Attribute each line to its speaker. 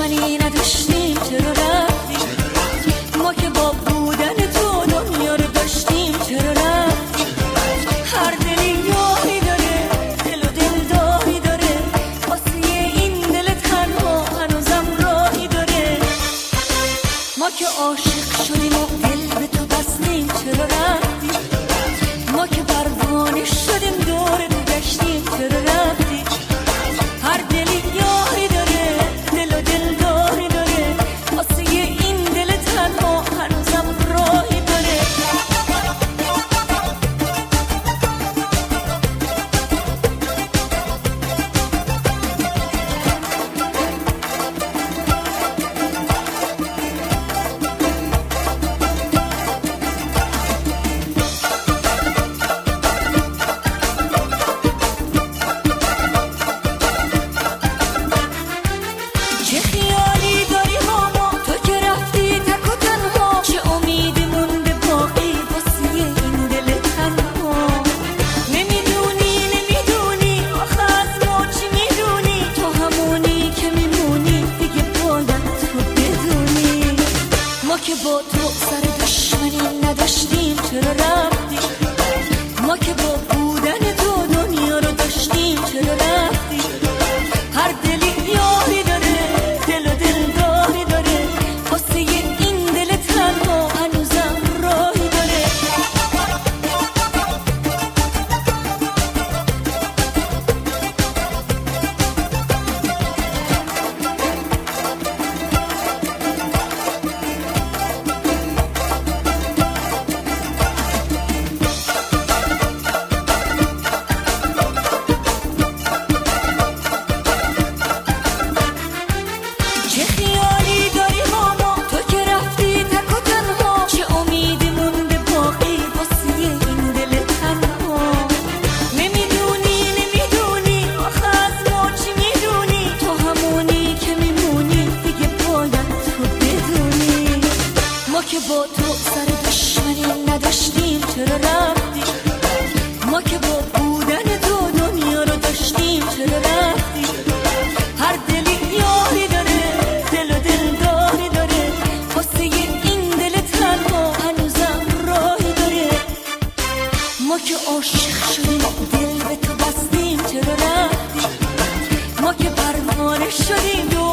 Speaker 1: دشمنی نداشتیم چرا رفتی؟ ما که با بودن تو دنیا رو داشتیم چرا رفتی؟ هر دلی یاری داره، دل و دلداری داره، واسه این دل تنها هنوزم راهی داره. ما که عاشق شدیم و دل به تو بستیم چرا رفتی؟ ما که پروانه شدیم دور تو گشتیم چرا رفتی؟ هر دلی یاری داره، دل و دلداری داره، واسه این دل تنها هنوزم راهی داره. چه خیالی داری ماما تو که رفتی تک و تنها، چه امیدی مونده باقی واسه این دل تنها. نمیدونی آخه از ما چی میدونی؟ تو همونی که میمونی دیگه باید تو بدونی. ما که با تو سر دشمنی نداشتیم چرا رفتی؟ ما که با بودن تو دنیا رو داشتیم چرا رفتی؟ هر دلی یاری داره، دل و دلداری داره، واسه این دل تنها هنوزم راهی داره. چه خیالی داری ماما تو که رفتی تک و تنها، چه امیدی مونده باقی واسه این دل تنها. نمیدونی آخه از ما چی میدونی؟ تو همونی که میمونی دیگه باید تو بدونی. ما که با تو سر دشمنی نداشتیم چرا رفتی؟ ما که با بودن تو دنیا رو داشتیم چرا رفتی؟ هر دلی یاری داره، دل و دلداری داره، واسه این دل تنها هنوزم راهی داره. ما که عاشق شدیم دل به تو بستیم چرا رفتی؟ ما که پروانه شدیم